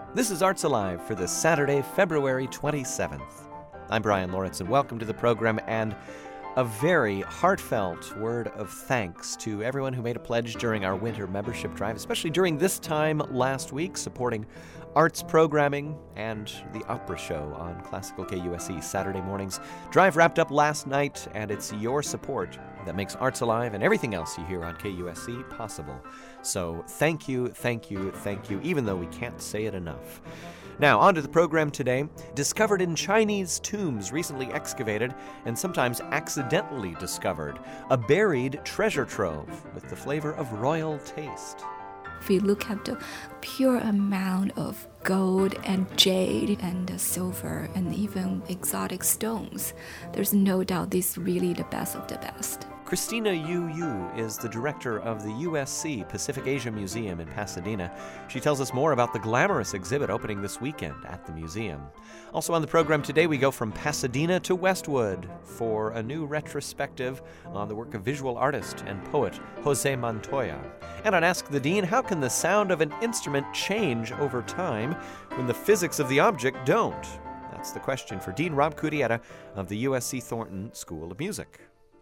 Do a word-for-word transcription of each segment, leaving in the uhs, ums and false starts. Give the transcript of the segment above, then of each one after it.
This is Arts Alive for this Saturday, February twenty-seventh. I'm Brian Lawrence, and welcome to the program, and a very heartfelt word of thanks to everyone who made a pledge during our winter membership drive, especially during this time last week, supporting arts programming and the opera show on Classical K U S E Saturday mornings. Drive wrapped up last night, and it's your support that makes Arts Alive and everything else you hear on K U S E possible. So thank you, thank you, thank you, even though we can't say it enough. Now, on to the program today. Discovered in Chinese tombs recently excavated and sometimes accidentally discovered. A buried treasure trove with the flavor of royal taste. If we look at the pure amount of gold and jade and silver and even exotic stones, there's no doubt this is really the best of the best. Christina Yu Yu is the director of the U S C Pacific Asia Museum in Pasadena. She tells us more about the glamorous exhibit opening this weekend at the museum. Also on the program today, we go from Pasadena to Westwood for a new retrospective on the work of visual artist and poet Jose Montoya. And on Ask the Dean, how can the sound of an instrument change over time when the physics of the object don't? That's the question for Dean Rob Cutietta of the U S C Thornton School of Music.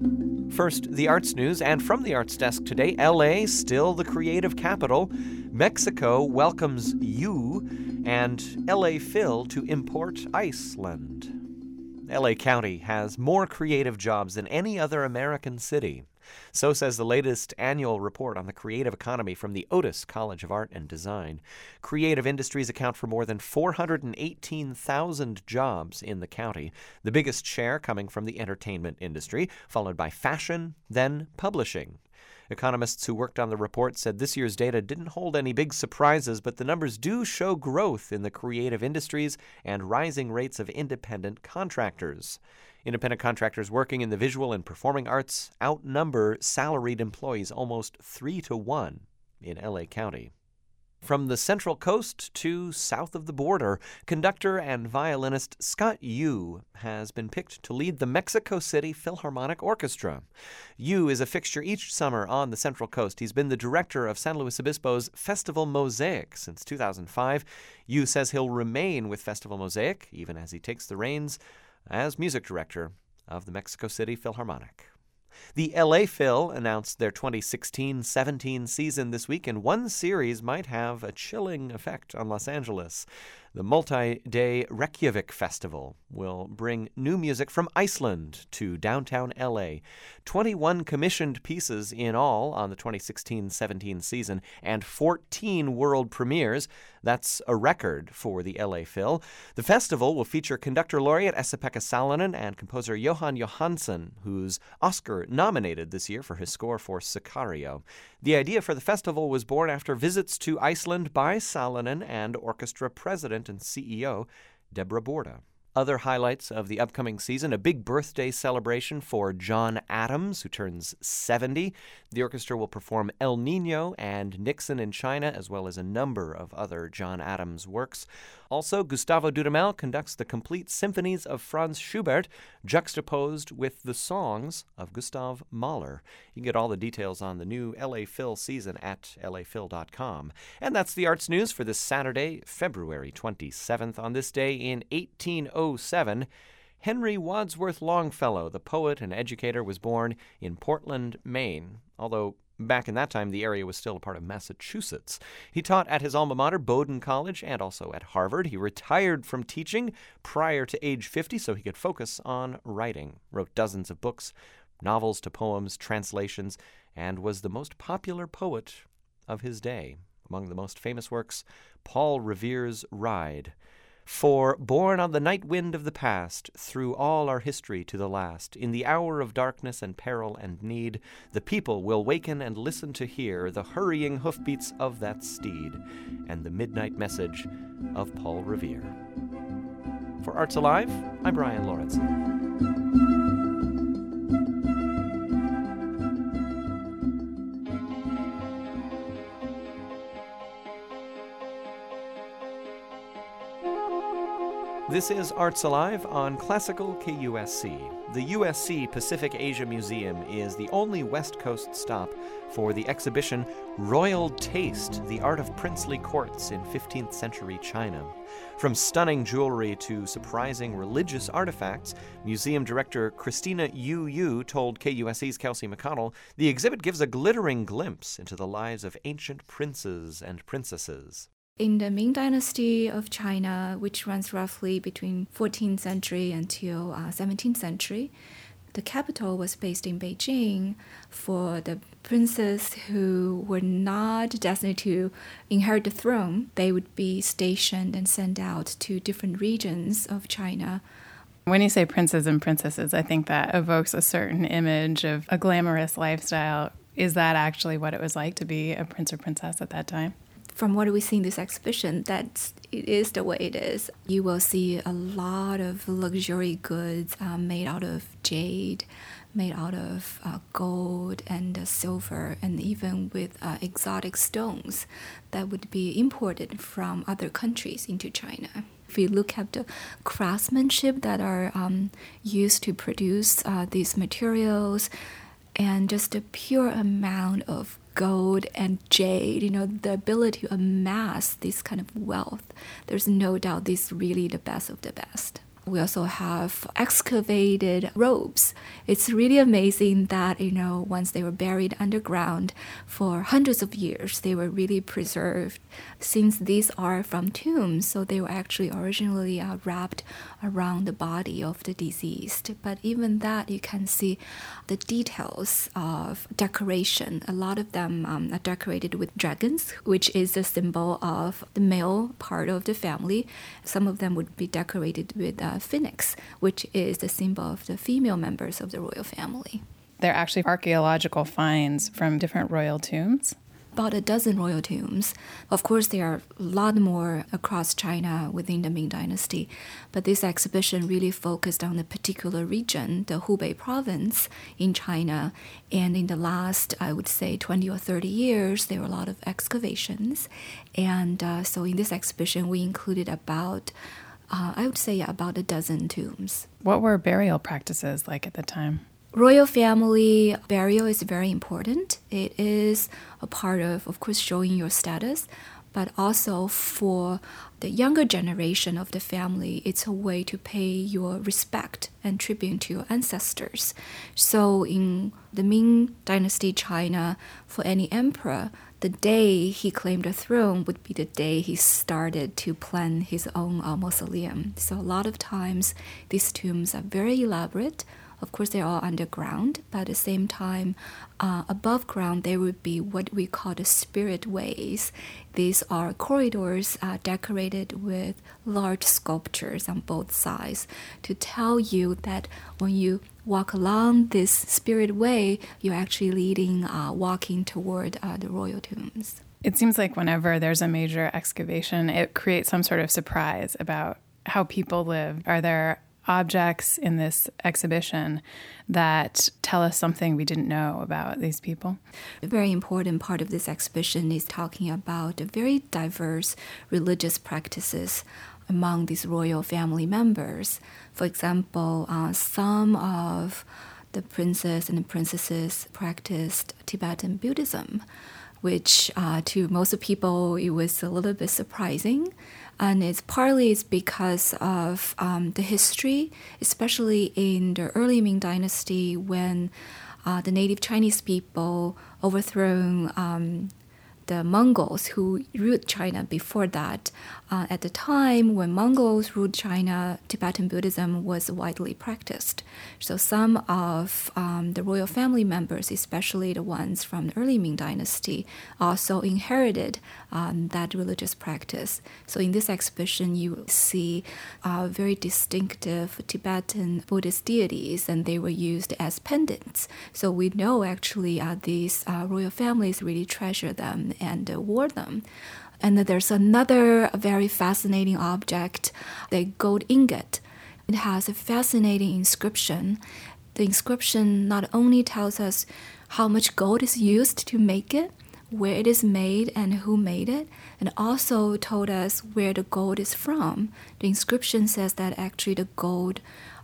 First, the arts news, and from the arts desk today, L A, still the creative capital. Mexico welcomes you, and L A Phil to import Iceland. L A County has more creative jobs than any other American city. So says the latest annual report on the creative economy from the Otis College of Art and Design. Creative industries account for more than four hundred eighteen thousand jobs in the county, the biggest share coming from the entertainment industry, followed by fashion, then publishing. Economists who worked on the report said this year's data didn't hold any big surprises, but the numbers do show growth in the creative industries and rising rates of independent contractors. Independent contractors working in the visual and performing arts outnumber salaried employees almost three to one in L A County. From the Central Coast to south of the border, conductor and violinist Scott Yu has been picked to lead the Mexico City Philharmonic Orchestra. Yu is a fixture each summer on the Central Coast. He's been the director of San Luis Obispo's Festival Mosaic since two thousand five. Yu says he'll remain with Festival Mosaic even as he takes the reins as music director of the Mexico City Philharmonic. The L A Phil announced their twenty sixteen seventeen season this week, and one series might have a chilling effect on Los Angeles. The multi-day Reykjavik Festival will bring new music from Iceland to downtown L A. twenty-one commissioned pieces in all on the twenty sixteen seventeen season and fourteen world premieres. That's a record for the L A Phil. The festival will feature conductor laureate Esa-Pekka Salonen and composer Johan Johansson, who's Oscar-nominated this year for his score for Sicario. The idea for the festival was born after visits to Iceland by Salonen and orchestra president and C E O Deborah Borda. Other highlights of the upcoming season: a big birthday celebration for John Adams, who turns seventy. The orchestra will perform El Niño and Nixon in China, as well as a number of other John Adams works. Also, Gustavo Dudamel conducts the complete symphonies of Franz Schubert, juxtaposed with the songs of Gustav Mahler. You can get all the details on the new L A Phil season at L A Phil dot com. And that's the arts news for this Saturday, February twenty-seventh. On this day in eighteen oh seven, Henry Wadsworth Longfellow, the poet and educator, was born in Portland, Maine, although back in that time, the area was still a part of Massachusetts. He taught at his alma mater, Bowdoin College, and also at Harvard. He retired from teaching prior to age fifty so he could focus on writing. Wrote dozens of books, novels to poems, translations, and was the most popular poet of his day. Among the most famous works, Paul Revere's Ride. For, born on the night wind of the past, through all our history to the last, in the hour of darkness and peril and need, the people will waken and listen to hear the hurrying hoofbeats of that steed and the midnight message of Paul Revere. For Arts Alive, I'm Brian Lawrence. This is Arts Alive on Classical K U S C. The U S C Pacific Asia Museum is the only West Coast stop for the exhibition Royal Taste, the Art of Princely Courts in fifteenth century China. From stunning jewelry to surprising religious artifacts, museum director Christina Yu Yu told K U S C's Kelsey McConnell the exhibit gives a glittering glimpse into the lives of ancient princes and princesses. In the Ming Dynasty of China, which runs roughly between fourteenth century until uh, seventeenth century, the capital was based in Beijing. For the princes who were not destined to inherit the throne, they would be stationed and sent out to different regions of China. When you say princes and princesses, I think that evokes a certain image of a glamorous lifestyle. Is that actually what it was like to be a prince or princess at that time? From what we see in this exhibition, that it is the way it is. You will see a lot of luxury goods uh, made out of jade, made out of uh, gold and uh, silver, and even with uh, exotic stones that would be imported from other countries into China. If you look at the craftsmanship that are um, used to produce uh, these materials, and just the pure amount of gold and jade, you know, the ability to amass this kind of wealth, there's no doubt this is really the best of the best. We also have excavated robes. It's really amazing that, you know, once they were buried underground for hundreds of years, they were really preserved. Since these are from tombs, so they were actually originally uh, wrapped around the body of the deceased. But even that, you can see the details of decoration. A lot of them um, are decorated with dragons, which is a symbol of the male part of the family. Some of them would be decorated with uh, phoenix, which is the symbol of the female members of the royal family. They're actually archaeological finds from different royal tombs. About a dozen royal tombs. Of course, there are a lot more across China within the Ming Dynasty, but this exhibition really focused on a particular region, the Hubei province in China. And in the last, I would say, twenty or thirty years, there were a lot of excavations. And uh, so in this exhibition, we included about, uh, I would say, about a dozen tombs. What were burial practices like at the time? Royal family burial is very important. It is a part of, of course, showing your status, but also for the younger generation of the family, it's a way to pay your respect and tribute to your ancestors. So in the Ming Dynasty China, for any emperor, the day he claimed the throne would be the day he started to plan his own uh, mausoleum. So a lot of times, these tombs are very elaborate. Of course, they're all underground, but at the same time, uh, above ground, there would be what we call the spirit ways. These are corridors uh, decorated with large sculptures on both sides to tell you that when you walk along this spirit way, you're actually leading, uh, walking toward uh, the royal tombs. It seems like whenever there's a major excavation, it creates some sort of surprise about how people lived. Are there objects in this exhibition that tell us something we didn't know about these people? A very important part of this exhibition is talking about the very diverse religious practices among these royal family members. For example, uh, some of the princes and the princesses practiced Tibetan Buddhism, which uh, to most people it was a little bit surprising. And it's partly it's because of um, the history, especially in the early Ming Dynasty when uh, the native Chinese people overthrown um, the Mongols who ruled China before that. Uh, at the time when Mongols ruled China, Tibetan Buddhism was widely practiced. So some of um, the royal family members, especially the ones from the early Ming Dynasty, also inherited um, that religious practice. So in this exhibition, you see uh, very distinctive Tibetan Buddhist deities, and they were used as pendants. So we know actually uh, these uh, royal families really treasure them and uh, wore them. And there's another very fascinating object, the gold ingot. It has a fascinating inscription. The inscription not only tells us how much gold is used to make it, where it is made and who made it, and also told us where the gold is from. The inscription says that actually the gold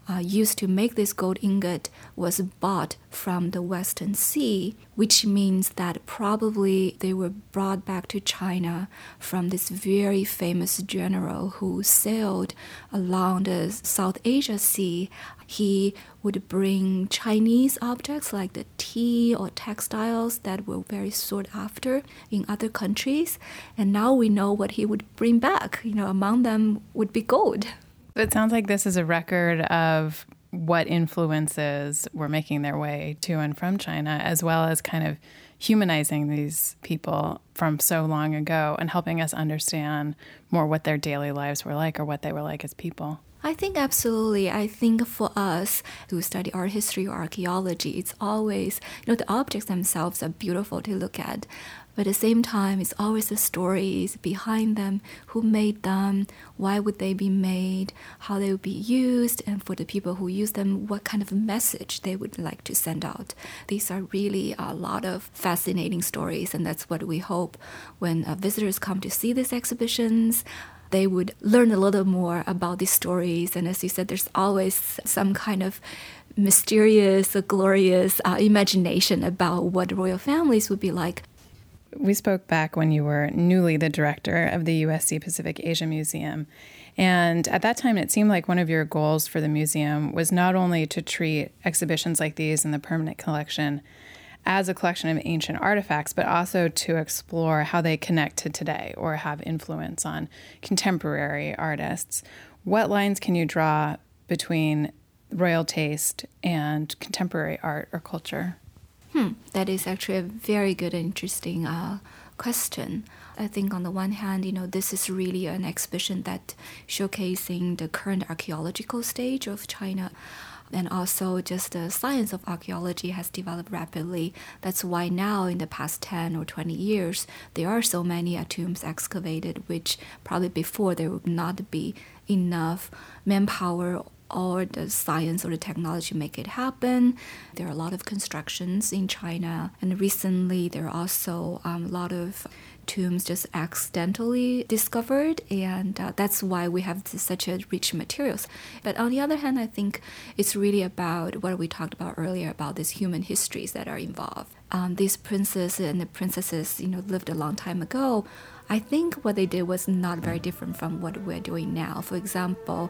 uh, used to make this gold ingot was bought from the Western Sea, which means that probably they were brought back to China from this very famous general who sailed along the South Asia Sea. He would bring Chinese objects like the tea or textiles that were very sought after in other countries. And now we know what he would bring back. You know, among them would be gold. It sounds like this is a record of what influences were making their way to and from China, as well as kind of humanizing these people from so long ago and helping us understand more what their daily lives were like or what they were like as people. I think absolutely. I think for us who study art history or archaeology, it's always, you know, the objects themselves are beautiful to look at. But at the same time, it's always the stories behind them, who made them, why would they be made, how they would be used, and for the people who use them, what kind of message they would like to send out. These are really a lot of fascinating stories, and that's what we hope when uh, visitors come to see these exhibitions. They would learn a little more about these stories. And as you said, there's always some kind of mysterious, glorious uh, imagination about what royal families would be like. We spoke back when you were newly the director of the U S C Pacific Asia Museum. And at that time, it seemed like one of your goals for the museum was not only to treat exhibitions like these in the permanent collection as a collection of ancient artifacts, but also to explore how they connect to today or have influence on contemporary artists. What lines can you draw between royal taste and contemporary art or culture? Hmm, that is actually a very good and interesting uh, question. I think on the one hand, you know, this is really an exhibition that showcasing the current archaeological stage of China. And also just the science of archaeology has developed rapidly. That's why now in the past ten or twenty years, there are so many uh, tombs excavated, which probably before there would not be enough manpower or the science or the technology to make it happen. There are a lot of constructions in China. And recently, there are also um, a lot of tombs just accidentally discovered, and uh, that's why we have this, such a rich materials. But on the other hand, I think it's really about what we talked about earlier about these human histories that are involved. Um, these princes and the princesses, you know, lived a long time ago. I think what they did was not very different from what we're doing now. For example,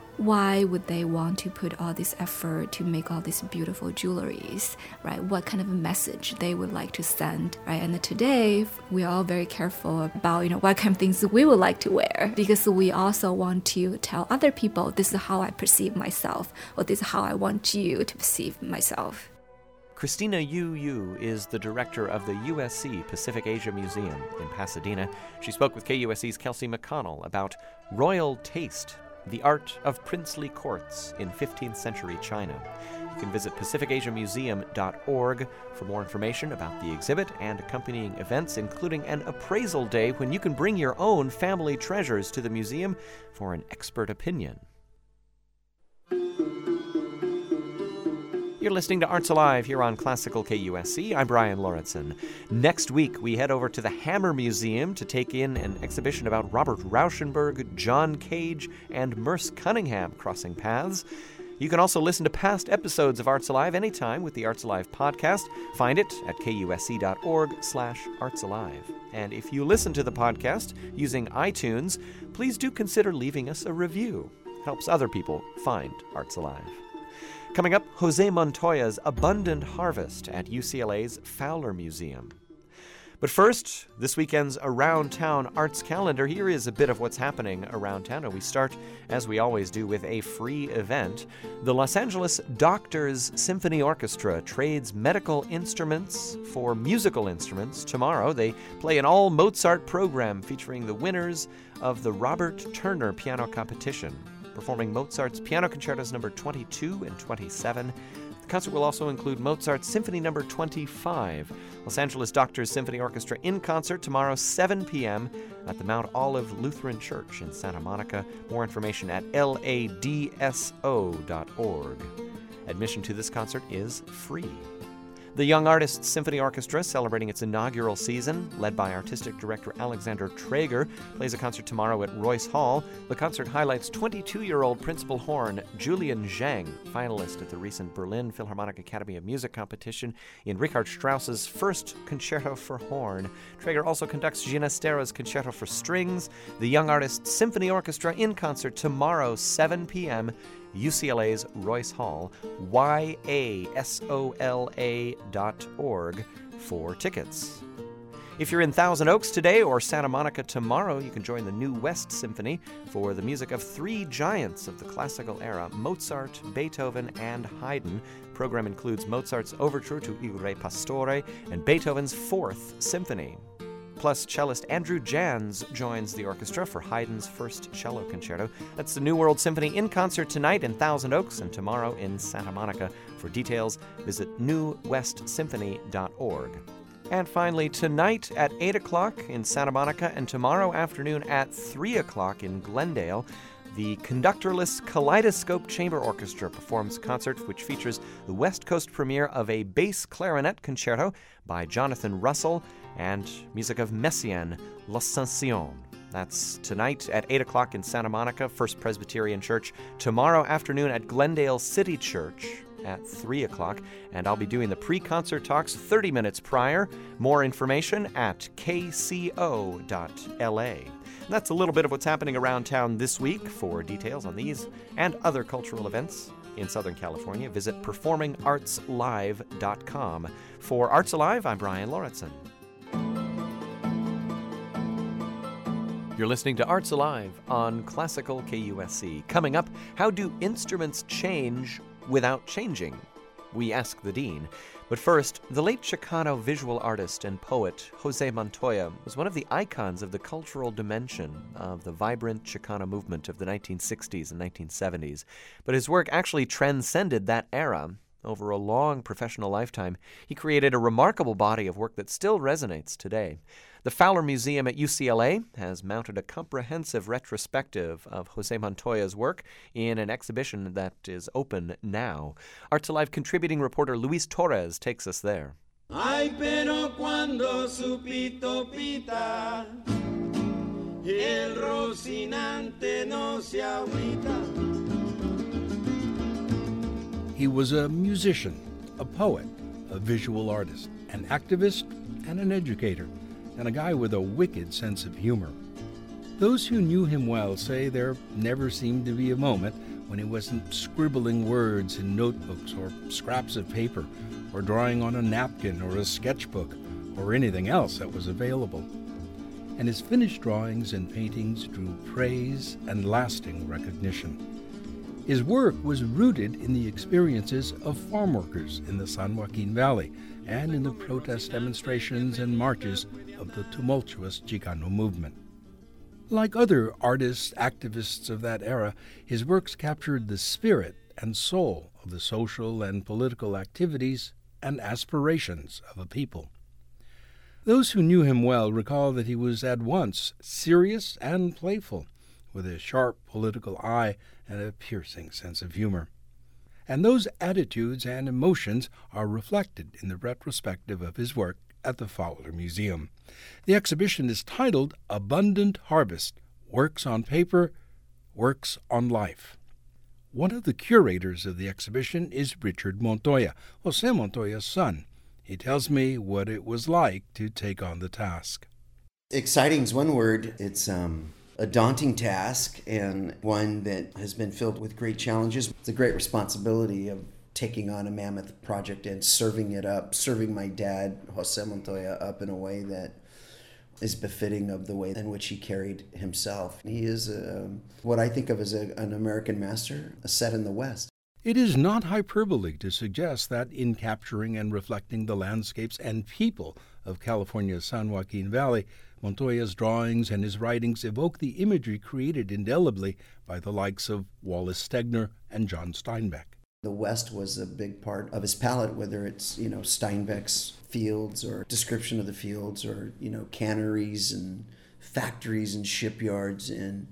why would they want to put all this effort to make all these beautiful jewelries, right? What kind of a message they would like to send, right? And today, we are all very careful about, you know, what kind of things we would like to wear, because we also want to tell other people, this is how I perceive myself, or this is how I want you to perceive myself. Christina Yu Yu is the director of the U S C Pacific Asia Museum in Pasadena. She spoke with K U S C's Kelsey McConnell about royal taste, the art of princely courts in fifteenth century China. You can visit pacific asia museum dot org for more information about the exhibit and accompanying events, including an appraisal day when you can bring your own family treasures to the museum for an expert opinion. You're listening to Arts Alive here on Classical K U S C. I'm Brian Lauritsen. Next week, we head over to the Hammer Museum to take in an exhibition about Robert Rauschenberg, John Cage, and Merce Cunningham crossing paths. You can also listen to past episodes of Arts Alive anytime with the Arts Alive podcast. Find it at kusc.org slash artsalive. And if you listen to the podcast using iTunes, please do consider leaving us a review. It helps other people find Arts Alive. Coming up, Jose Montoya's Abundant Harvest at U C L A's Fowler Museum. But first, this weekend's Around Town Arts Calendar. Here is a bit of what's happening around town, and we start, as we always do, with a free event. The Los Angeles Doctors Symphony Orchestra trades medical instruments for musical instruments. Tomorrow, they play an all-Mozart program featuring the winners of the Robert Turner Piano Competition, performing Mozart's Piano Concertos number twenty-two and twenty-seven. The concert will also include Mozart's Symphony number twenty-five. Los Angeles Doctors Symphony Orchestra in concert tomorrow, seven p.m. at the Mount Olive Lutheran Church in Santa Monica. More information at L A D S O dot org. Admission to this concert is free. The Young Artists Symphony Orchestra, celebrating its inaugural season, led by artistic director Alexander Traeger, plays a concert tomorrow at Royce Hall. The concert highlights twenty-two-year-old principal horn Julian Zhang, finalist at the recent Berlin Philharmonic Academy of Music competition in Richard Strauss's first concerto for horn. Traeger also conducts Ginastera's concerto for strings. The Young Artists Symphony Orchestra in concert tomorrow, seven p.m., U C L A's Royce Hall, Y A S O L A dot org for tickets. If you're in Thousand Oaks today or Santa Monica tomorrow, you can join the New West Symphony for the music of three giants of the classical era, Mozart, Beethoven, and Haydn. The program includes Mozart's overture to Il Re Pastore and Beethoven's Fourth Symphony. Plus, cellist Andrew Jans joins the orchestra for Haydn's first cello concerto. That's the New World Symphony in concert tonight in Thousand Oaks and tomorrow in Santa Monica. For details, visit new west symphony dot org. And finally, tonight at eight o'clock in Santa Monica and tomorrow afternoon at three o'clock in Glendale, the conductorless Kaleidoscope Chamber Orchestra performs a concert which features the West Coast premiere of a bass clarinet concerto by Jonathan Russell and music of Messiaen, L'Ascension. That's tonight at eight o'clock in Santa Monica, First Presbyterian Church. Tomorrow afternoon at Glendale City Church at three o'clock. And I'll be doing the pre-concert talks thirty minutes prior. More information at k c o dot l a. And that's a little bit of what's happening around town this week. For details on these and other cultural events in Southern California, visit performing arts live dot com. For Arts Alive, I'm Brian Lauritsen. You're listening to Arts Alive on Classical K U S C. Coming up, how do instruments change without changing? We ask the Dean. But first, the late Chicano visual artist and poet Jose Montoya was one of the icons of the cultural dimension of the vibrant Chicano movement of the nineteen sixties and nineteen seventies. But his work actually transcended that era. Over a long professional lifetime, he created a remarkable body of work that still resonates today. The Fowler Museum at U C L A has mounted a comprehensive retrospective of Jose Montoya's work in an exhibition that is open now. Arts Alive contributing reporter Luis Torres takes us there. Ay, pero cuando supito pita, el Rocinante no se agüita. He was a musician, a poet, a visual artist, an activist, and an educator, and a guy with a wicked sense of humor. Those who knew him well say there never seemed to be a moment when he wasn't scribbling words in notebooks or scraps of paper, or drawing on a napkin or a sketchbook, or anything else that was available. And his finished drawings and paintings drew praise and lasting recognition. His work was rooted in the experiences of farm workers in the San Joaquin Valley and in the protest demonstrations and marches of the tumultuous Chicano movement. Like other artists, activists of that era, his works captured the spirit and soul of the social and political activities and aspirations of a people. Those who knew him well recall that he was at once serious and playful, with a sharp political eye and a piercing sense of humor. And those attitudes and emotions are reflected in the retrospective of his work at the Fowler Museum. The exhibition is titled Abundant Harvest, Works on Paper, Works on Life. One of the curators of the exhibition is Richard Montoya, Jose Montoya's son. He tells me what it was like to take on the task. Exciting is one word. It's um a daunting task and one that has been filled with great challenges. It's a great responsibility of taking on a mammoth project and serving it up, serving my dad, Jose Montoya, up in a way that is befitting of the way in which he carried himself. He is a, what I think of as a, an American master, set in the West. It is not hyperbole to suggest that in capturing and reflecting the landscapes and people of California's San Joaquin Valley, Montoya's drawings and his writings evoke the imagery created indelibly by the likes of Wallace Stegner and John Steinbeck. The West was a big part of his palette, whether it's, you know, Steinbeck's fields or description of the fields or, you know, canneries and factories and shipyards and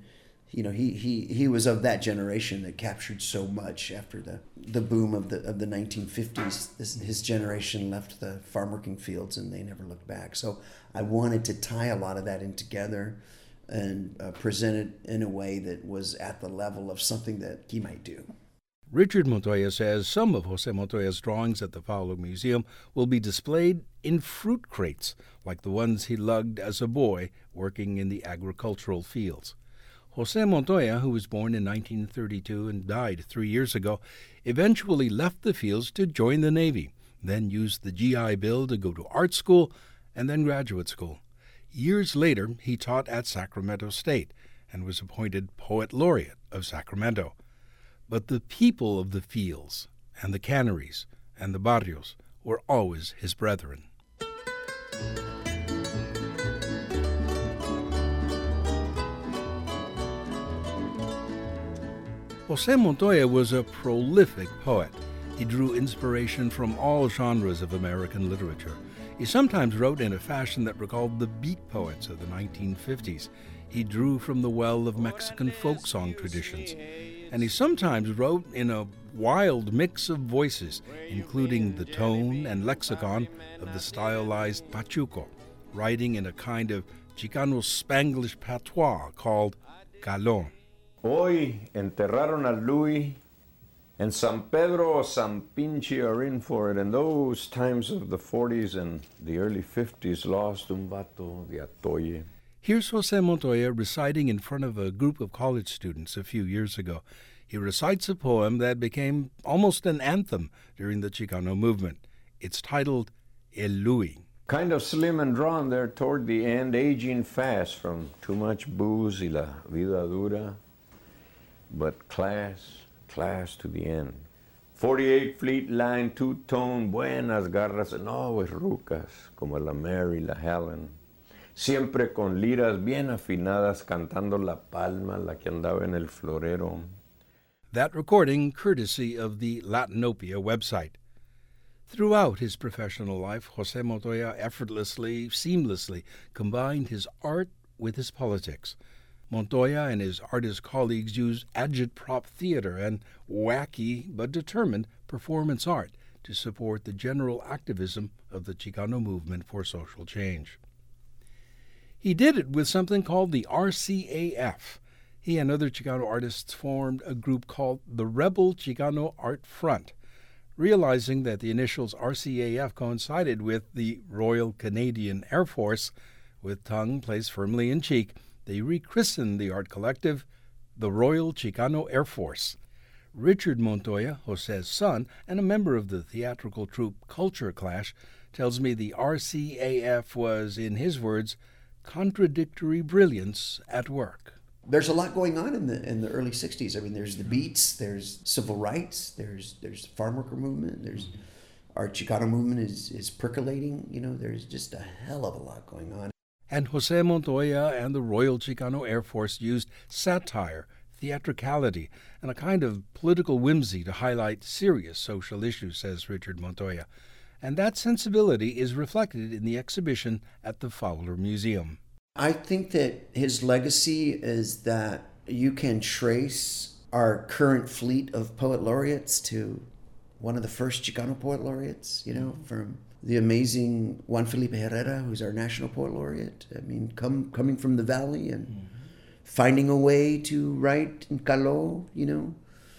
you know, he, he, he was of that generation that captured so much after the, the boom of the of the nineteen fifties. This, his generation left the farm working fields and they never looked back. So I wanted to tie a lot of that in together and uh, present it in a way that was at the level of something that he might do. Richard Montoya says some of Jose Montoya's drawings at the Fowler Museum will be displayed in fruit crates, like the ones he lugged as a boy working in the agricultural fields. Jose Montoya, who was born in nineteen thirty-two and died three years ago, eventually left the fields to join the Navy, then used the G I Bill to go to art school and then graduate school. Years later, he taught at Sacramento State and was appointed Poet Laureate of Sacramento. But the people of the fields and the canneries and the barrios were always his brethren. Jose Montoya was a prolific poet. He drew inspiration from all genres of American literature. He sometimes wrote in a fashion that recalled the beat poets of the nineteen fifties. He drew from the well of Mexican folk song traditions. And he sometimes wrote in a wild mix of voices, including the tone and lexicon of the stylized Pachuco, writing in a kind of Chicano Spanglish patois called galón. Hoy enterraron a Luis en San Pedro, San Pinche are in for it. In those times of the forties and the early fifties, lost un vato de Atoye. Here's Jose Montoya reciting in front of a group of college students a few years ago. He recites a poem that became almost an anthem during the Chicano movement. It's titled El Luis. Kind of slim and drawn there toward the end, aging fast from too much booze y la vida dura. But class, class to the end. forty-eight Fleet Line, two-tone, buenas garras, and always rucas, como la Mary, la Helen. Siempre con liras bien afinadas, cantando la palma, la que andaba en el florero. That recording courtesy of the Latinopia website. Throughout his professional life, Jose Montoya effortlessly, seamlessly combined his art with his politics. Montoya and his artist colleagues used agitprop theater and wacky but determined performance art to support the general activism of the Chicano movement for social change. He did it with something called the R C A F. He and other Chicano artists formed a group called the Rebel Chicano Art Front. Realizing that the initials R C A F coincided with the Royal Canadian Air Force, with tongue placed firmly in cheek, they rechristened the art collective the Royal Chicano Air Force. Richard Montoya, Jose's son, and a member of the theatrical troupe Culture Clash, tells me the R C A F was, in his words, contradictory brilliance at work. There's a lot going on in the in the early sixties. I mean, there's the beats, there's civil rights, there's there's the farm worker movement, there's our Chicano movement is, is percolating. You know, there's just a hell of a lot going on. And Jose Montoya and the Royal Chicano Air Force used satire, theatricality, and a kind of political whimsy to highlight serious social issues, says Richard Montoya. And that sensibility is reflected in the exhibition at the Fowler Museum. I think that his legacy is that you can trace our current fleet of poet laureates to one of the first Chicano poet laureates, you know, from the amazing Juan Felipe Herrera, who's our national poet laureate. I mean, come, coming from the valley and mm-hmm. finding a way to write in Caló, you know.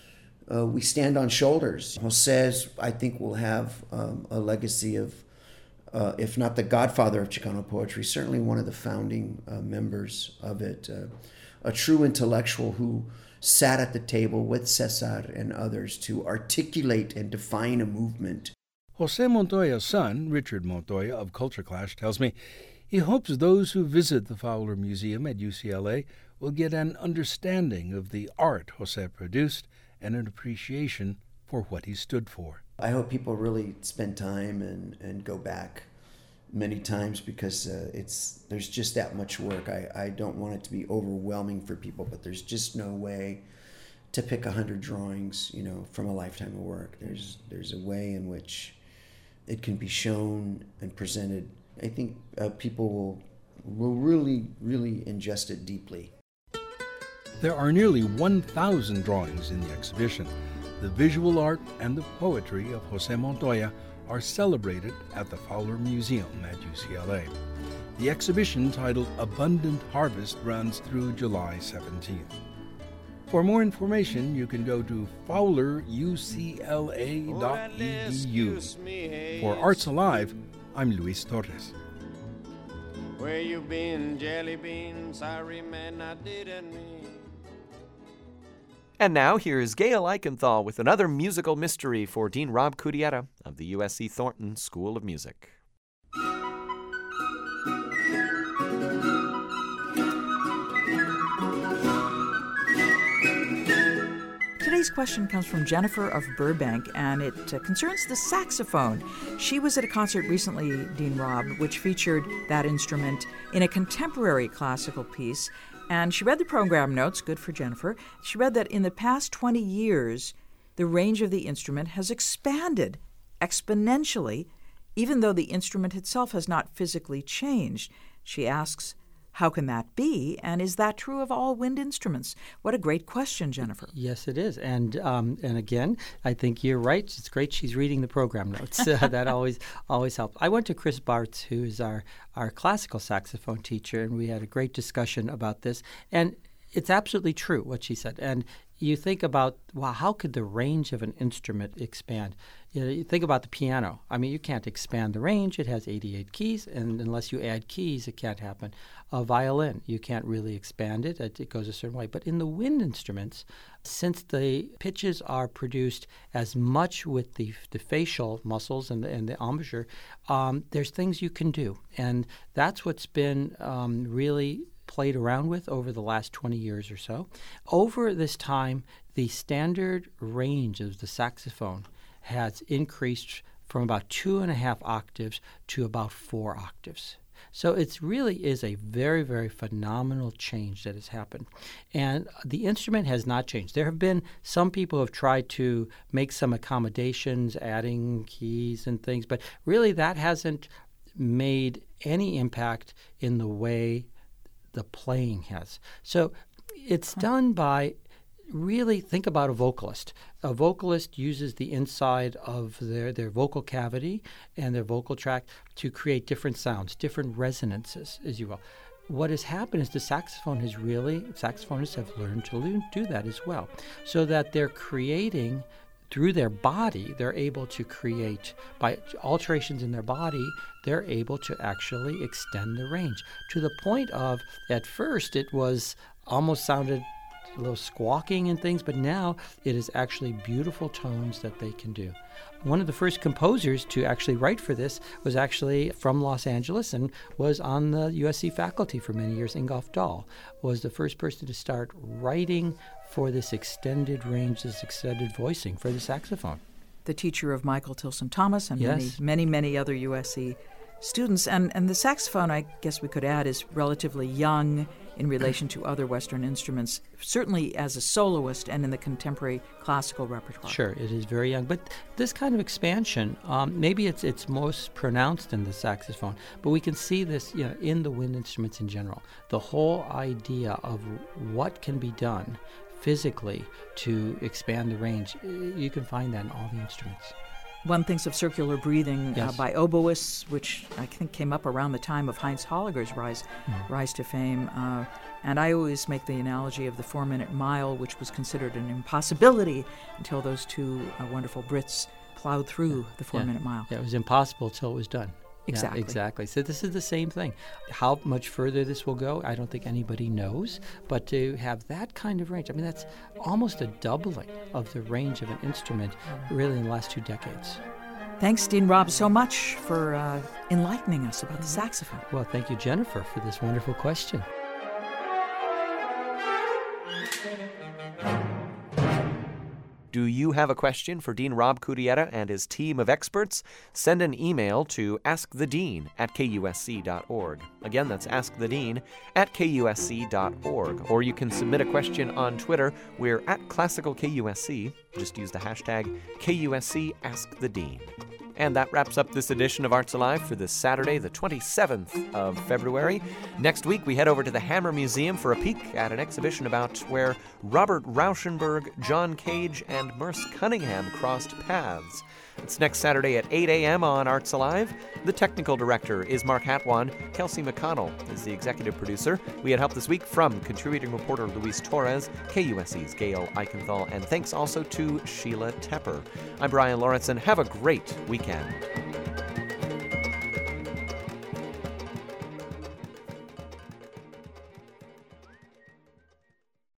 Uh, we stand on shoulders. Jose's, I think, will have um, a legacy of, uh, if not the godfather of Chicano poetry, certainly one of the founding uh, members of it. Uh, a true intellectual who sat at the table with Cesar and others to articulate and define a movement. Jose Montoya's son, Richard Montoya of Culture Clash, tells me he hopes those who visit the Fowler Museum at U C L A will get an understanding of the art Jose produced and an appreciation for what he stood for. I hope people really spend time and, and go back many times because uh, it's there's just that much work. I, I don't want it to be overwhelming for people, but there's just no way to pick a hundred drawings, you know, from a lifetime of work. There's there's a way in which it can be shown and presented. I think uh, people will will really, really ingest it deeply. There are nearly one thousand drawings in the exhibition. The visual art and the poetry of Jose Montoya are celebrated at the Fowler Museum at U C L A. The exhibition, titled Abundant Harvest, runs through July seventeenth. For more information, you can go to fowler u c l a dot e d u. For Arts Alive, I'm Luis Torres. Where you been, jelly beans? Sorry, man, I didn't mean. And now, here's Gail Eichenthal with another musical mystery for Dean Rob Cutietta of the U S C Thornton School of Music. Today's question comes from Jennifer of Burbank, and it uh, concerns the saxophone. She was at a concert recently, Dean Rob, which featured that instrument in a contemporary classical piece, and she read the program notes, good for Jennifer. She read that in the past twenty years, the range of the instrument has expanded exponentially, even though the instrument itself has not physically changed. She asks, how can that be? And is that true of all wind instruments? What a great question, Jennifer. Yes, it is. And um, and again, I think you're right. It's great she's reading the program notes. uh, that always always helps. I went to Chris Bartz, who is our, our classical saxophone teacher, and we had a great discussion about this. And it's absolutely true what she said. And you think about, well, how could the range of an instrument expand? You know, you think about the piano. I mean, you can't expand the range. It has eighty-eight keys, and unless you add keys, it can't happen. A violin, you can't really expand it. It, it goes a certain way. But in the wind instruments, since the pitches are produced as much with the the facial muscles and the, and the embouchure, um, there's things you can do. And that's what's been um, really played around with over the last twenty years or so. Over this time, the standard range of the saxophone has increased from about two and a half octaves to about four octaves. So it really is a very, very phenomenal change that has happened. And the instrument has not changed. There have been some people who have tried to make some accommodations, adding keys and things, but really that hasn't made any impact in the way the playing has. So it's done by, really think about a vocalist. A vocalist uses the inside of their, their vocal cavity and their vocal tract to create different sounds, different resonances, as you will. What has happened is the saxophone has really, saxophonists have learned to learn, do that as well, so that they're creating through their body, they're able to create, by alterations in their body, they're able to actually extend the range to the point of, at first, it was almost sounded a little squawking and things, but now it is actually beautiful tones that they can do. One of the first composers to actually write for this was actually from Los Angeles and was on the U S C faculty for many years. Ingolf Dahl was the first person to start writing for this extended range, this extended voicing for the saxophone. The teacher of Michael Tilson Thomas and yes. many, many, many other U S C students. And, and the saxophone, I guess we could add, is relatively young in relation to other Western instruments, certainly as a soloist and in the contemporary classical repertoire. Sure, it is very young. But this kind of expansion, um, maybe it's it's most pronounced in the saxophone, but we can see this you know, in the wind instruments in general. The whole idea of what can be done physically to expand the range, you can find that in all the instruments. One thinks of circular breathing yes. uh, by oboists, which I think came up around the time of Heinz Holliger's rise, mm. rise to fame. Uh, and I always make the analogy of the four-minute mile, which was considered an impossibility until those two uh, wonderful Brits plowed through the four-minute yeah. mile. Yeah, it was impossible until it was done. Exactly. Yeah, exactly. So this is the same thing. How much further this will go, I don't think anybody knows. But to have that kind of range, I mean, that's almost a doubling of the range of an instrument really in the last two decades. Thanks, Dean Rob, so much for uh, enlightening us about the saxophone. Well, thank you, Jennifer, for this wonderful question. Do you have a question for Dean Rob Cutietta and his team of experts? Send an email to askthedean at k u s c dot org. Again, that's askthedean at k u s c dot org. Or you can submit a question on Twitter. We're at Classical K U S C. Just use the hashtag K U S C Ask the Dean. And that wraps up this edition of Arts Alive for this Saturday, the twenty-seventh of February. Next week, we head over to the Hammer Museum for a peek at an exhibition about where Robert Rauschenberg, John Cage, and Merce Cunningham crossed paths. It's next Saturday at eight a.m. on Arts Alive. The technical director is Mark Hatwan. Kelsey McConnell is the executive producer. We had help this week from contributing reporter Luis Torres, K U S C's Gail Eichenthal, and thanks also to Sheila Tepper. I'm Brian Lawrenson. Have a great weekend.